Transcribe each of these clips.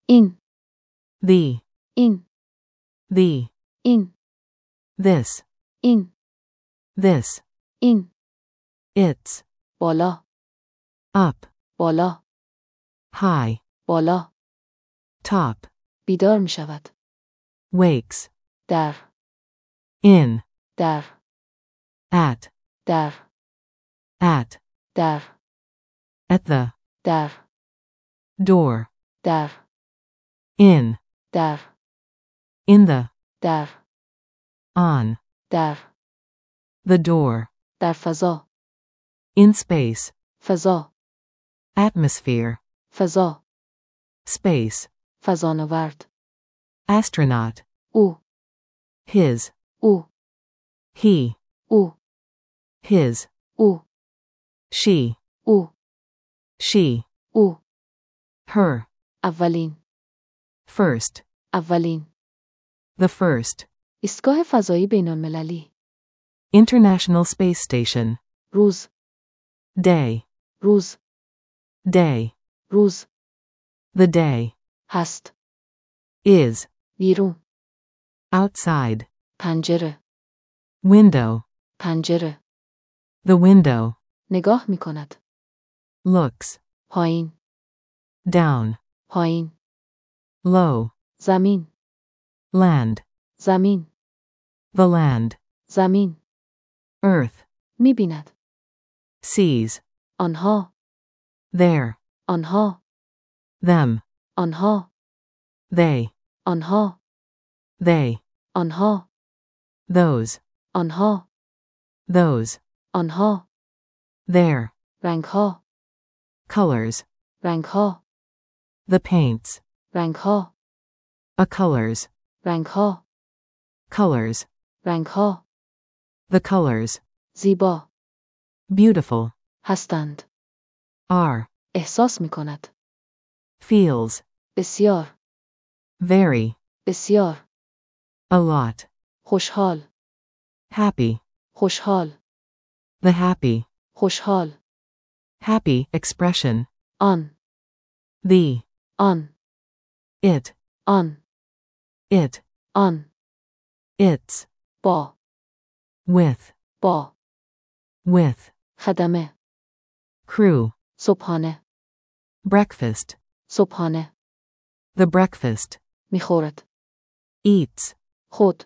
این. the, این. the, این. this, این. this, این. its, بالا. up, بالا. high, بالا. top, بیدار می شود. wakes, در. in, در. at, در. at, در. at the, در. door, در. in, در. in the, در. on, در. the door, در فضا. in space, فضا. atmosphere, فضا. space, فضانورد. astronaut, او. his, او. he, او. his, او. she, او. she, او. her, اولین. first, اولین. the first, ایستگاه فضایی بین‌المللی. International Space Station, روز. day, روز. day, روز. the day, هست. is, بیرون. outside, پنجره. window, پنجره. the window, نگاه می کند. looks, پایین. down, پایین. low, زمین. land, زمین. the land, زمین. earth, می بیند. sees, آنها. there, آنها. them, آنها. they, آنها. they, آنها. those, آنها. those, آنها. their, رنگها. colors, رنگها. the paints, رنگها. a colors, رنگها. colors, رنگها. the colors, زیبا. beautiful, هستند. are, احساس می کند. feels, بسیار. very, بسیار. a lot, خوشحال. happy, خوشحال. the happy, خوشحال. happy expression, آن. the, آن. it, آن. it, آن. its, با. with, با. with, خدمه. crew, صبحانه. breakfast, صبحانه. the breakfast, میخورد. eats, خود.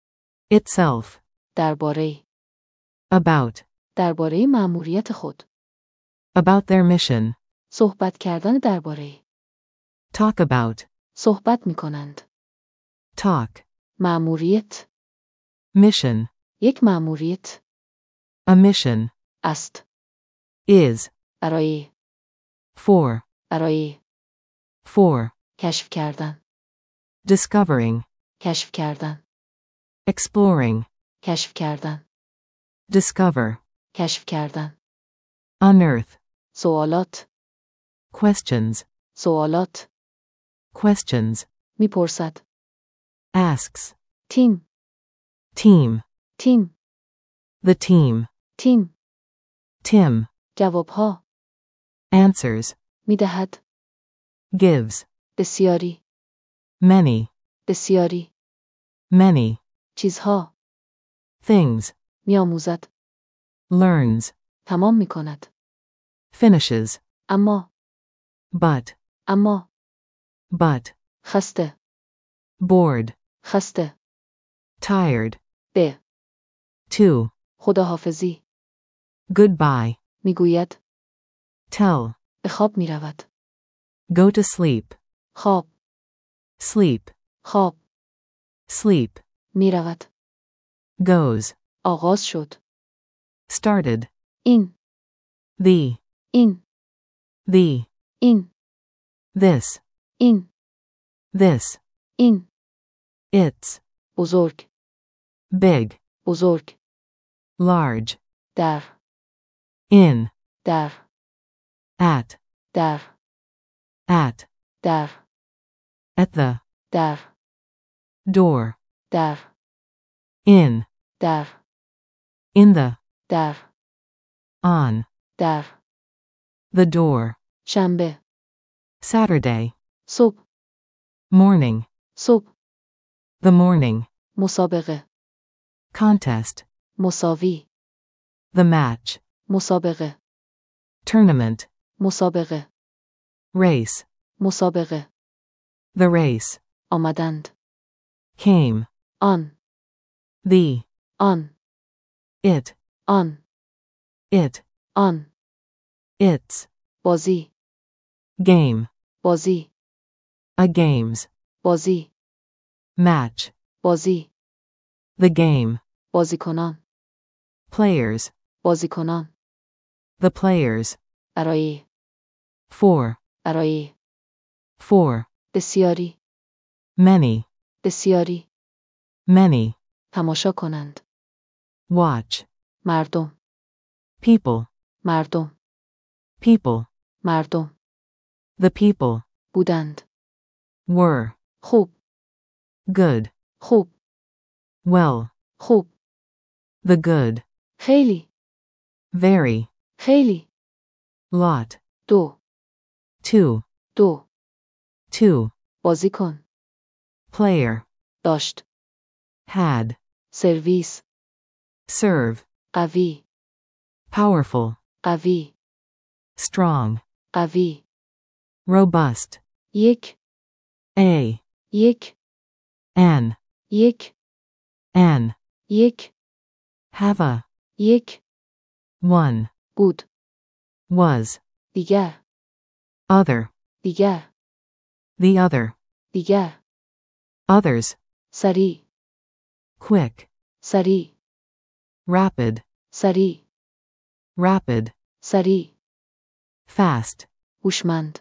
itself, درباره. about, درباره مأموریت خود. about their mission, صحبت کردن درباره. talk about, صحبت می کنند. talk, مأموریت. mission, یک مأموریت. a mission, است. is, برای. for, برای. for, کشف کردن. discovering, کشف کردن. exploring, کشف کردن. discover, کشف کردن. unearth, سوالات. questions, سوالات. questions, میپرسد. asks, تیم. team, تیم. the team, تیم. Tim, جوابها. answers, میدهد. gives, بسیاری. many, بسیاری. many, چیزها. things, میآموزد. learns, تمام می کند. finishes, اما. but, اما. but, خسته. bored, خسته. tired, به. to, خداحافظی. goodbye, میگوید. tell, به خواب می رود. go to sleep, خواب. sleep, خواب. sleep, می رود. goes, آغاز شد. started, این. the, این. the, این. this, این. this, این. its, بزرگ. big, بزرگ. large, در. in, در. at, در. at, در. at the, در. door, در. in, در. in the, در. on, در. the door, شنبه. Saturday, صبح. morning, صبح. the morning, مسابقه. contest, مساوی. the match, مسابقه. tournament, مسابقه. race, مسابقه. the race, آمدند. came, آن. the, آن. it, آن. it, آن. its, بازی. game, بازی. a games, بازی. match, بازی. the game, بازیکنان. players, بازیکنان. the players, برای. for, برای. for, بسیاری. many, بسیاری. many, تماشا کنند. watch, مردم. people, مردم. people, مردم. the people, بودند. were, خوب. good, خوب. well, خوب. the good, خیلی. very, خیلی. lot, دو. two, دو. two, بازیکن. player, داشت. had, سرویس. serve, قوی. powerful, قوی. strong, قوی. robust, یک. a, یک. an, یک. an, یک. have a, یک. one, بود. was, دیگر. other, دیگر. the other, دیگر. others, سریع. quick, سریع. rapid, سریع. rapid, سریع. fast, هوشمند.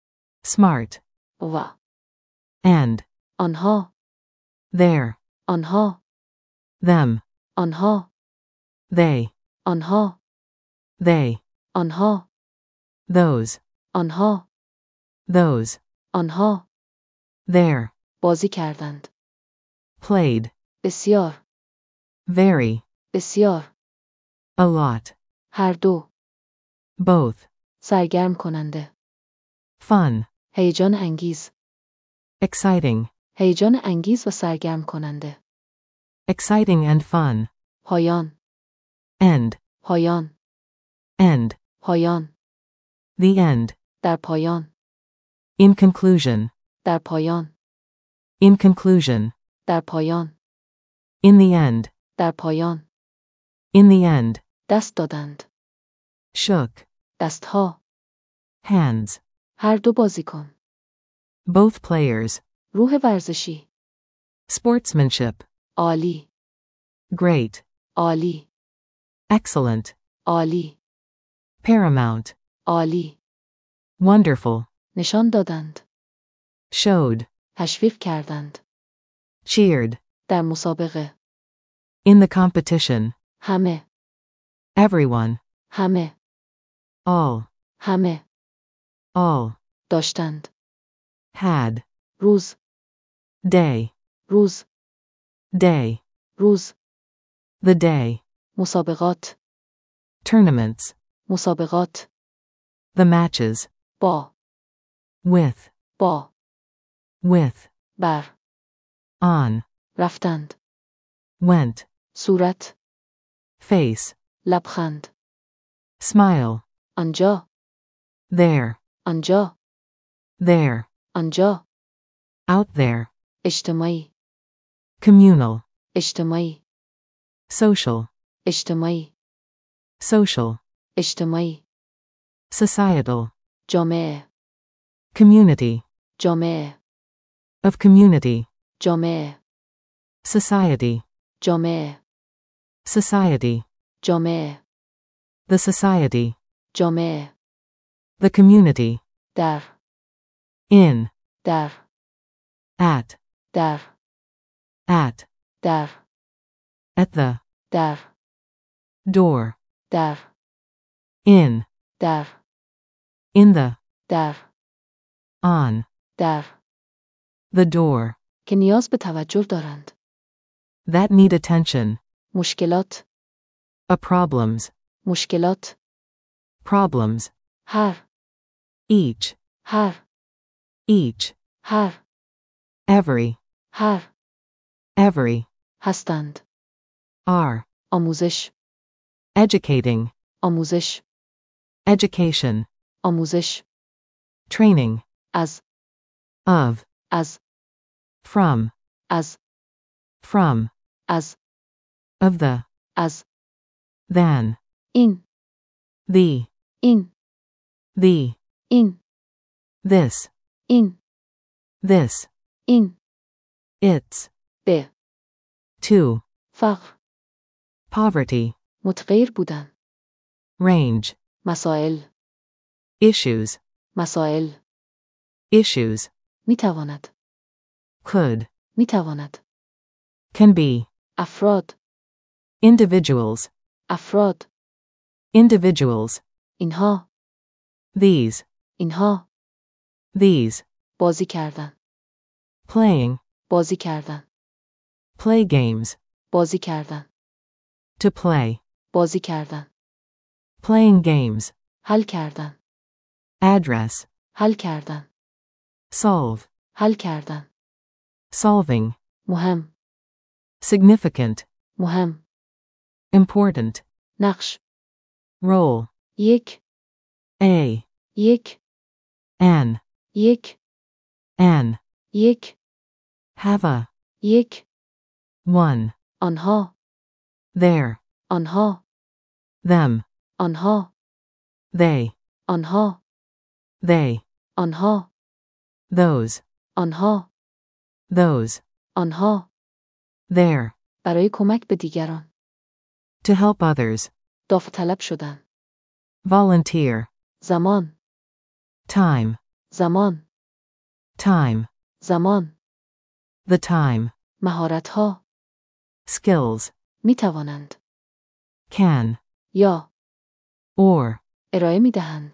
smart, و. and, آنها. their, آنها. them, آنها. they, آنها. they, آنها. those, آنها. those, آنها. their, بازی کردند. played, بسیار. very, بسیار. a lot, هر دو. both, سرگرم کننده. fun, هیجان انگیز. exciting, هیجان انگیز و سرگرم کننده. exciting and fun, پایان. end, پایان. end, پایان. the end, در پایان. in conclusion, در پایان. in conclusion, در پایان. in the end, در پایان. in the end, دست دادند. shook, دستها. hands, هر دو بازیکن. both players, روح ورزشی. sportsmanship, عالی. great, عالی. excellent, عالی. paramount, عالی. wonderful, نشان دادند. showed, تشویق کردند. cheered, در مسابقه. in the competition, همه. everyone, همه. all, همه. all, داشتند. had, روز. day, روز. day, روز. the day, مسابقات. tournaments, مسابقات. the matches, با. with, با. with, بر. on, رفتند. went, صورت. face, لبخند. smile, آنجا. there, آنجا. there, آنجا. out there, اجتماعی. communal, اجتماعی. social, اجتماعی. social, اجتماعی. societal, جامعه. community, جامعه. of community, جامعه. society, جامعه. society, جامعه. the society, جامعه. the community, در. in, در. at, در. at, در. at the, در. door, در. in, در. in the, در. on, در. the door, که نیاز به توجه دارند. that need attention, مشکلات. a problems, مشکلات. problems, هر. each, هر. each, هر. every, هر. every, هستند. are, آموزش. educating, آموزش. education, آموزش. training, از. of, از. from, از. from, از. of the, از. than, این. the, این. the, این. this, این. this, این. its, به. to, فقر. poverty, متغیر بودن. range, مسائل. issues, مسائل. issues, می تواند. could, می تواند. can be, افراد. individuals, افراد. individuals, اینها. these, اینها. these, بازی کردن. playing, بازی کردن. play games, بازی کردن. to play, بازی کردن. playing games, حل کردن. address, حل کردن. solve, حل کردن. solving, مهم. significant, مهم. important, نقش. role, یک. a, یک. an, یک. an, یک. have a, یک. one, آنها. there, آنها. them, آنها. they, آنها. they, آنها. those, آنها. those, آنها. there, برای کمک به دیگران. to help others, داوطلب شدن. volunteer, زمان. time, زمان. time, زمان. the time, مهارتها. skills, می توانند. can, یا. or, ارائه می دهند.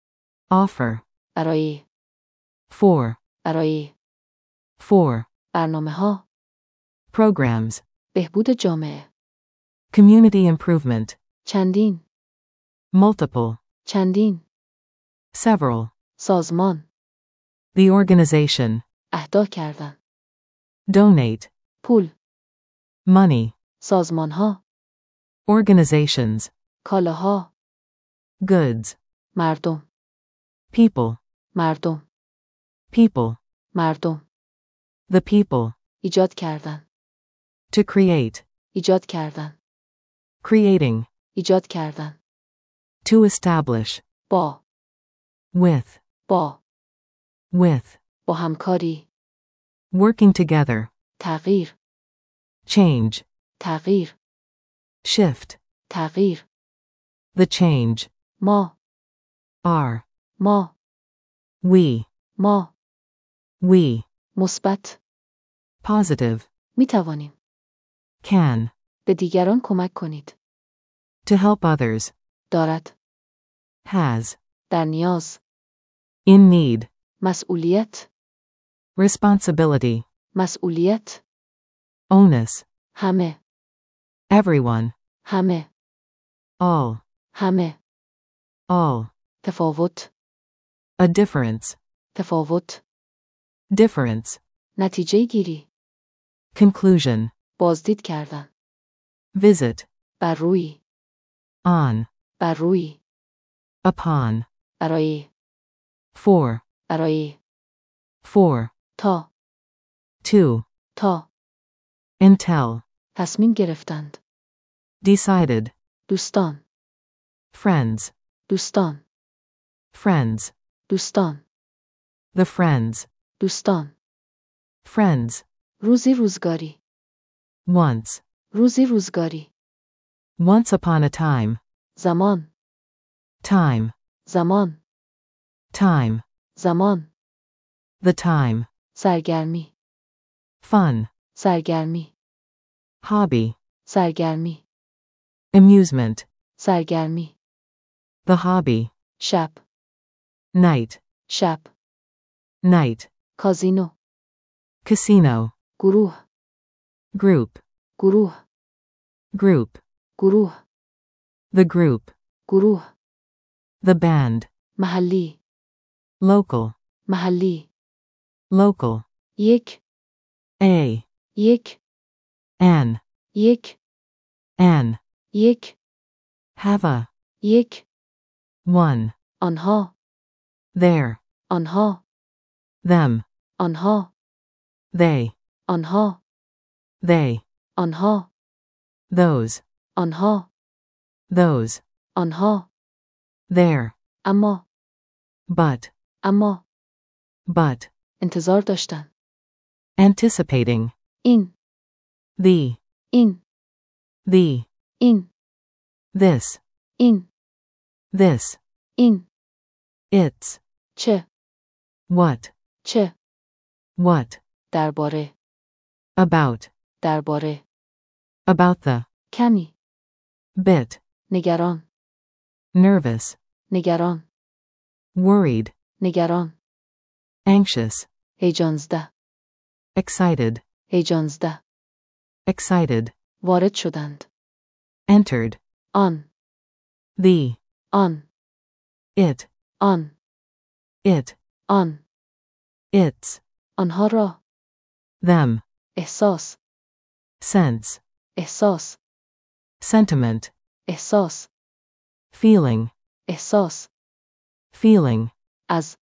offer, برای. for, برای. for, برنامه ها. programs, بهبود جامعه. community improvement, چندین. multiple, چندین. several, سازمان. the organization, اهدا کردن. donate, پول. money, سازمان ها. organizations, کالاها. goods, مردم. people, مردم. people, مردم. the people, ایجاد کردن. to create, ایجاد کردن. creating, ایجاد کردن. to establish, با. with, با. with, با همکاری. working together, تغییر. change, تغییر. shift, تغییر. the change, ما. are, ما. we, ما. we, مثبت. positive, می توانیم. can, به دیگران کمک کنید. to help others, دارد. has, در نیاز. in need, مسئولیت. responsibility, مسئولیت. onus, همه. everyone, همه. all, همه. all, تفاوت. a difference, تفاوت. difference, نتیجه گیری. conclusion, بازدید کردن. visit, بر روی. on, بر روی. upon, برای. for, برای. for, تا. to, تا. until, تصمیم گرفتند. decided, دوستان. friends, دوستان. friends, دوستان. the friends, دوستان. friends, روزی روزگاری. once, روزی روزگاری. once upon a time, زمان. time, زمان. time, زمان. the time, سرگرمی. fun, سرگرمی. hobby, سرگرمی. amusement, سرگرمی. the hobby, شب. night, شب. night, کازینو. casino, گروه. group, گروه. group, گروه. the group, گروه. the band, محلی. local, محلی. local, یک. A. یک An. یک An. یک Have a. یک One. آنها There. آنها Them. آنها They. آنها They. آنها Those. آنها Those. آنها There. اما But. اما But. انتظار داشتن Anticipating. این The. این The. این This. این This. این It's. چه What. چه What. درباره About. درباره About the. کمی Bit. نگران Nervous. نگران Worried. نگران Anxious. هیجانزده Excited. هیجانزده Excited. وارد شدند Entered. آن The. آن It. آن It. آن It's. آنها را Them. احساس Sense. احساس Sentiment. احساس Feeling. احساس Feeling. از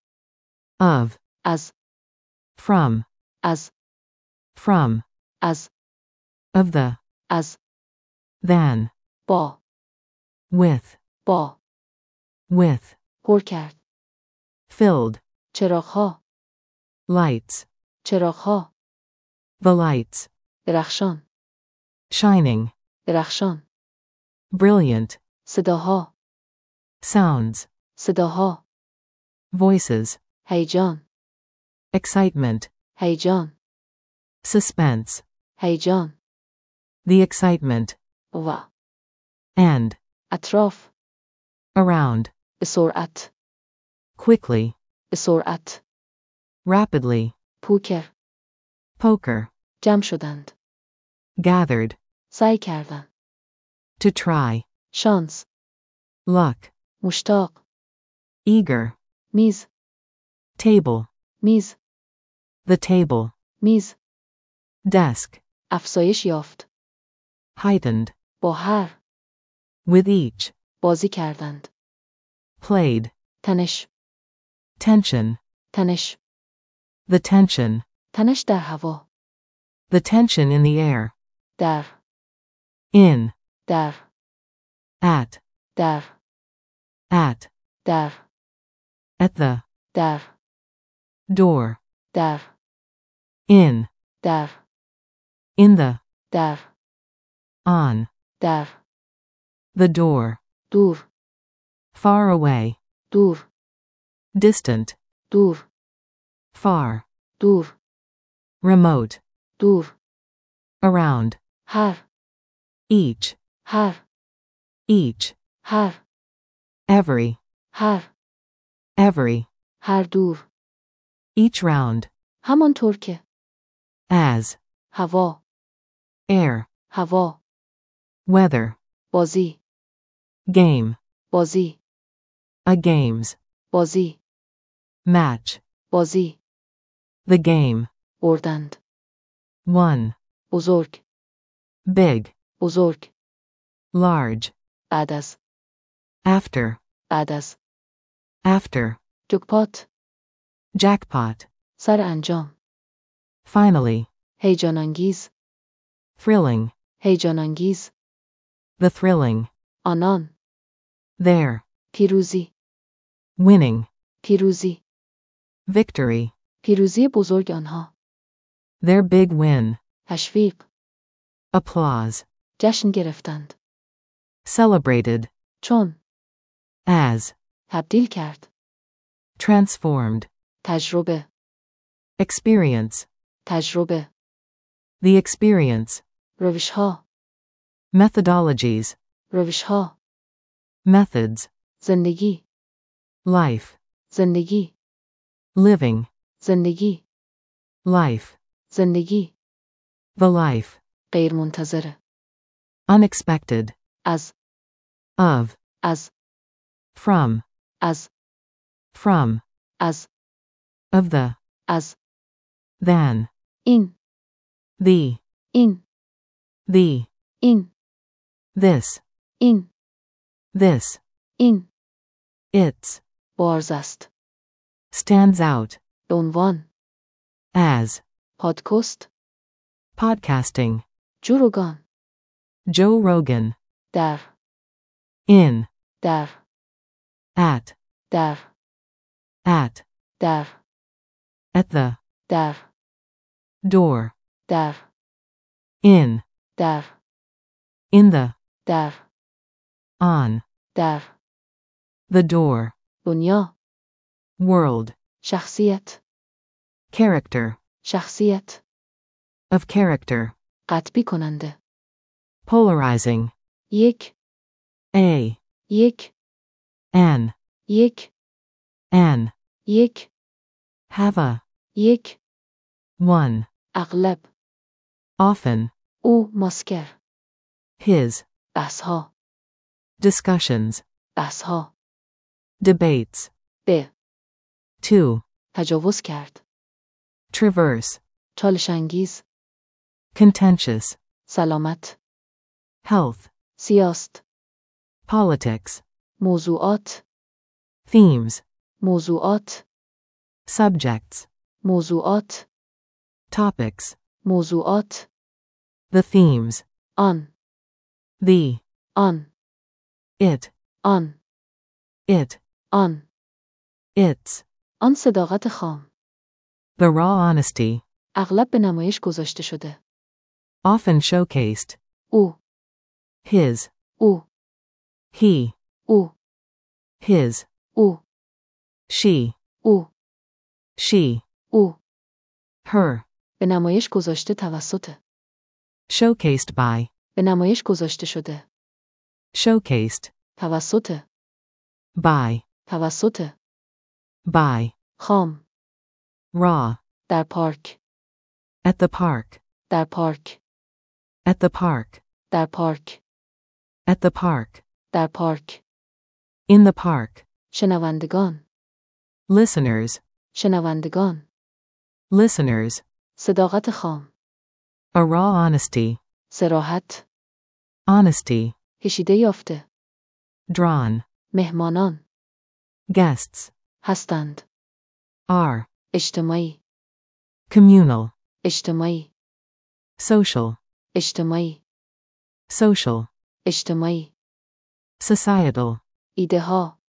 Of. از From. از From. از Of the. از Than. با With. با With. پر کرد Filled. چراغها Lights. چراغها The lights. درخشان Shining. درخشان Brilliant. صداها Sounds. صداها Voices. هیجان Excitement. هیجان Suspense. هیجان The excitement. و And. اطراف Around. به سرعت Quickly. به سرعت Rapidly. پوکر Poker. جمع شدند Gathered. سعی کردند To try. شانس Luck. مشتاق Eager. میز Table. میز The table. میز Desk. افزایش یافت Heightened. با هر With each. بازی کردند Played. تنش Tension. تنش The tension. تنش در هوا The tension in the air. در In. در At. در At. در At the. در Door. در In. در In the. در On. در The door. دور Far away. دور Distant. دور Far. دور Remote. دور Around. هر Each. هر Each. هر Every. هر Every. هر دور Each round. همانطور که As. هوا Air. هوا Weather. بازی Game. بازی A games. بازی Match. بازی The game. بردند One. بزرگ Big. بزرگ Large. بعد از After. بعد از After. جکپات Jackpot. سر انجام Finally. هیجان انگیز Thrilling. هیجان انگیز The thrilling. آنان There. پیروزی Winning. پیروزی Victory. پیروزی بزرگ آنها Their big win. تشویق Applause. جشن گرفتند Celebrated. چون As. تبدیل کرد Transformed. تجربه Experience. تجربه The experience. روشها Methodologies. روشها Methods. زندگی Life. زندگی Living. زندگی Life. زندگی The life. غیر منتظره Unexpected. از Of. از From. از From. از Of the. از Than. این the, این. the, این. this, این. this, این. its, بارز است. stands out, به عنوان. as, پادکست. podcasting, جوروگان. Joe Rogan, در. in, در. at, در. at, در. at the, در. door, در. in, در. in the, در. on, در. the door, دنیا. world, شخصیت. character, شخصیت. of character, قطبی کننده. polarizing, یک. a, یک. an, یک. an, یک. have a, یک. one, اغلب. often, او ماسکر. his, بحثها. discussions, بحثها. debates, به. to, تجاوز کرد. traverse, چالش انگیز. contentious, سلامت. health, سیاست. politics, موضوعات. themes, موضوعات. subjects, موضوعات. topics, موضوعات. the themes, آن. the, آن. it, آن. it, آن. its, آن صداقت خام. the raw honesty, اغلب به نمایش گذاشته شده. often showcased, او. his, او. he, او. his, او. she, او. she, او. her, به نمایش گذاشته توسط. showcased by, به نمایش گذاشته شده. showcased, توسط. by, توسط. by, خام. raw, در پارک. at the park, در پارک. at the park, در پارک. at the park, در پارک. in the park, شنوندگان. listeners, شنوندگان. listeners, صداقت خام. a raw honesty, صراحت. honesty, کشیده یافته. drawn, مهمانان. guests, هستند. are, اجتماعی. communal, اجتماعی. social, اجتماعی. social, اجتماعی. societal, ایده ها.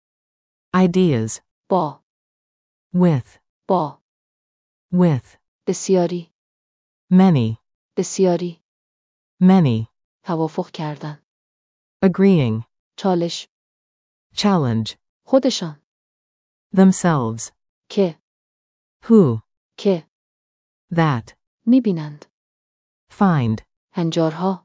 ideas, با. with, با. with, بسیاری. many, بسیاری. many, توافق کردن. agreeing, چالش. challenge, خودشان. themselves, که. who, که. that, میبینند. find, هنجارها.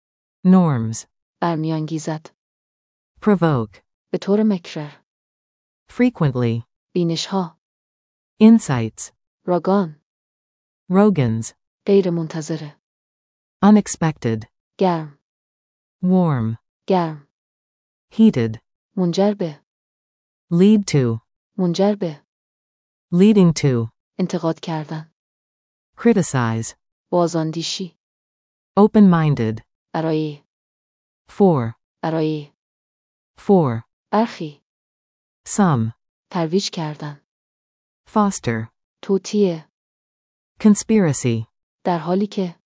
norms, برمیانگیزد. provoke, به طور مکرر. frequently, بینشها. insights, راگان. Rogans, غیر منتظره. unexpected, گرم. warm, گرم. heated, منجر به. lead to, منجر به. leading to, انتقاد کردن. criticize, بازاندیشی. open-minded, برای. for, برای. for, برخی. some, ترویج کردن. foster, توطئه. conspiracy, در حالی که.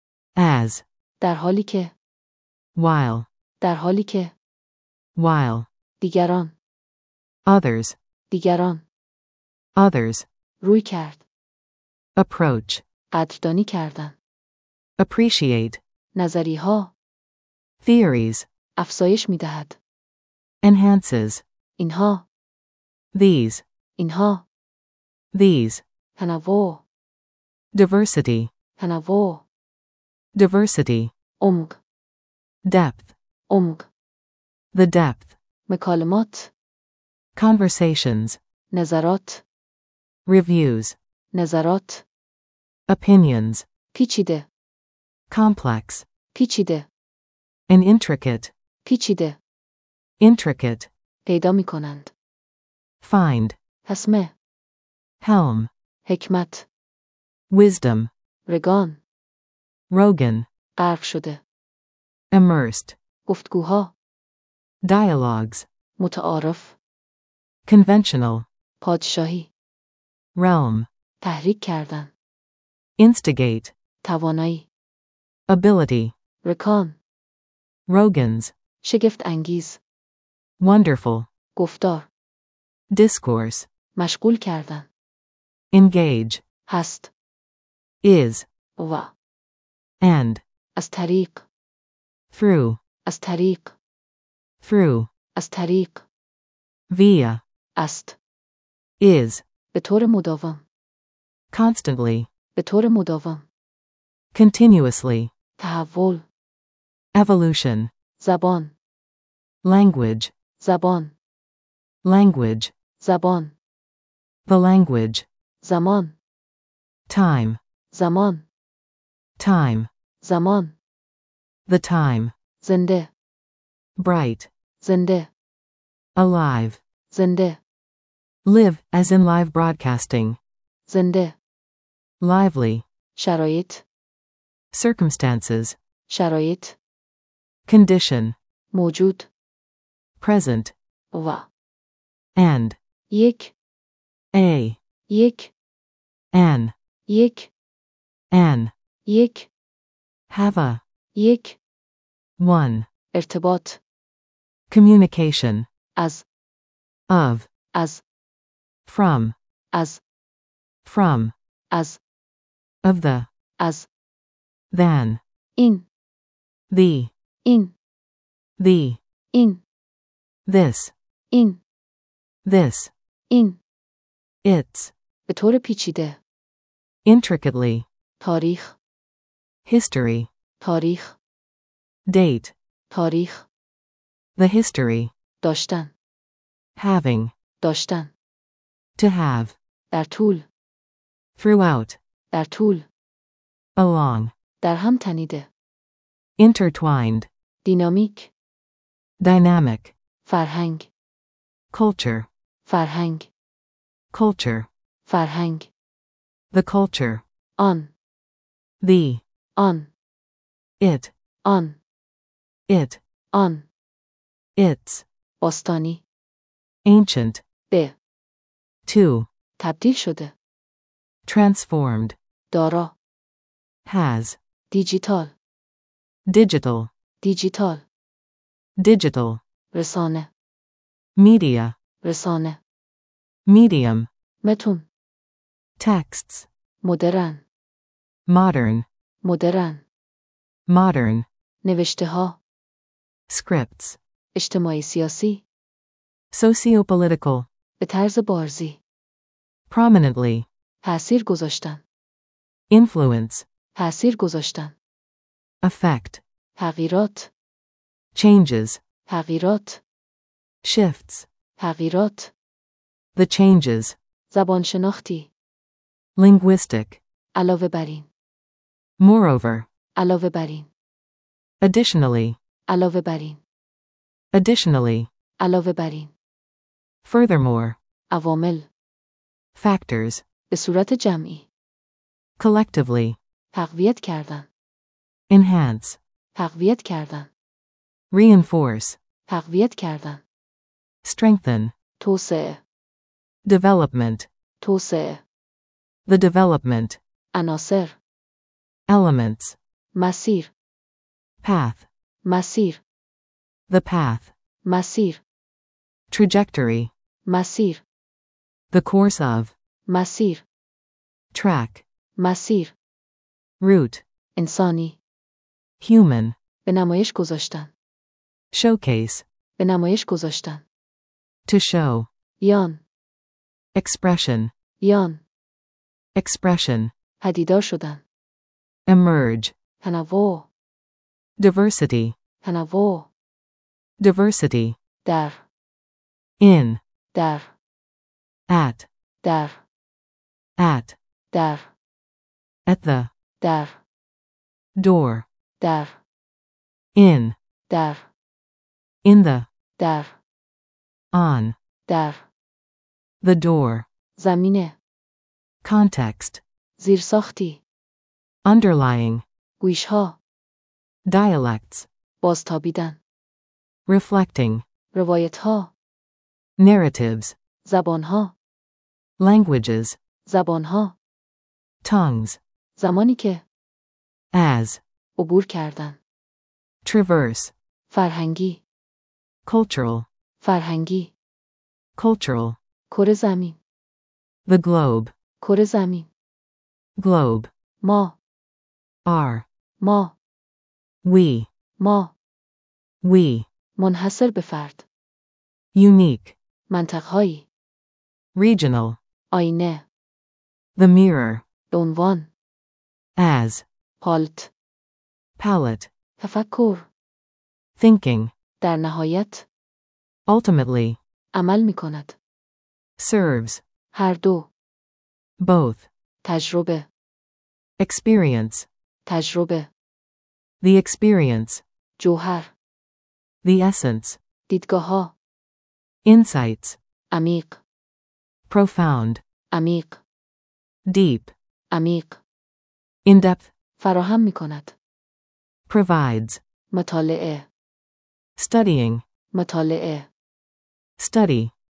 as, در حالی که. while, در حالی که. while, دیگران. others, دیگران. others, روی کرد. approach, قدردانی کردن. appreciate, نظریها. theories, افزایش می‌دهد. enhances, اینها. these, اینها. these, تنوع. diversity, تنوع. diversity, عمق. depth, عمق. the depth, مکالمات. conversations, نظرات. reviews, نظرات. opinions, پیچیده. complex, پیچیده. and intricate, پیچیده. intricate, پیدا می کنند. find, تسمه. helm, حکمت. wisdom, رگان. Rogan. غرق شده. Immersed. گفتگوها. Dialogues. متعارف. Conventional. پادشاهی. Realm. تحریک کردن. Instigate. توانایی. Ability. رکام. Rogans. شگفت انگیز. Wonderful. گفتار. Discourse. مشغول کردن. Engage. هست. Is. و. And. از طریق. Through. از طریق. Through. از طریق. Via. است. Is. به طور مداوم. Constantly. به طور مداوم. Continuously. تحول. Evolution. زبان. Language. زبان. Language. زبان. The language. زمان. Time. زمان. Time. زمان. The time. زنده. Bright. زنده. Alive. زنده. Live, as in live broadcasting. زنده. Lively. شرایط. Circumstances. شرایط. Condition. موجود. Present. و. And. یک. A. یک. An. یک. An. یک. Have a. یک. One. ارتباط. Communication. از. Of. از. From. از. From. از. Of the. از. Than. این. The. این. The. این. This. این. This. این. It's. به طور پیچیده. Intricately. تاریخ. History. تاریخ. Date. تاریخ. The history. داشتن. Having. داشتن. To have. در طول. Throughout. در طول. Along. در هم تنیده. Intertwined. دینامیک. Dynamic. فرهنگ. Culture. فرهنگ. Culture. فرهنگ. The culture. آن. The. آن. It. آن. It. آن. It's. باستانی. Ancient. به. To. تبدیل شده. Transformed. دارا. Has. دیجیتال. Digital. دیجیتال. Digital. رسانه. Media. رسانه. Medium. متون. Texts. مدرن. Modern. مدرن. Modern. نوشته ها. Scripts. اجتماعی سیاسی. Sociopolitical. به طرز بارزی. Prominently. تأثیر گذاشتن. Influence. تأثیر گذاشتن. Effect. تغییرات. Changes. تغییرات. Shifts. تغییرات. The changes. زبان شناختی. Linguistic. علاوه بر این. Moreover. علاوه بر این. Additionally. علاوه بر این. Additionally. علاوه بر این. Furthermore. عوامل. Factors. به صورت جمعی. Collectively. تقویت کردن. Enhance. تقویت کردن. Reinforce. تقویت کردن. Strengthen. توسعه. Development. توسعه. The development. عناصر. Elements. مسیر. Path. مسیر. The path. مسیر. Trajectory. مسیر. The course of. مسیر. Track. مسیر. Route. انسانی. Human. به نمایش گذاشتن. Showcase. به نمایش گذاشتن. To show. یان. Expression. یان. Expression. پدیدار شدن. Emerge. تنوع. Diversity. تنوع. Diversity. در. In. در. At. در. At. در. At the. در. Door. در. In. در. In the. در. On. در. The door. زمینه. Context. زیرساختی. Underlying. گویشها. dialects, بازتابیدن. reflecting, روایتها. narratives, زبانها. languages, زبانها. tongues, زمانی که as, عبور کردن. traverse, فرهنگی. cultural, فرهنگی. cultural, کره زمین. the globe, کره زمین. globe, ما. are, ما. we, we, منحصر به فرد. unique, منطقهایی. regional, آینه. the mirror, به عنوان. as, پالت. palette, تفکر. thinking, در نهایت. ultimately, عمل می کند. serves, هر دو. both, تجربه. experience, تجربه. the experience, جوهر. the essence, دیدگاهها. insights, عمیق. profound, عمیق. deep, عمیق. in depth, فراهم می کند. provides, مطالعه. studying, مطالعه. study,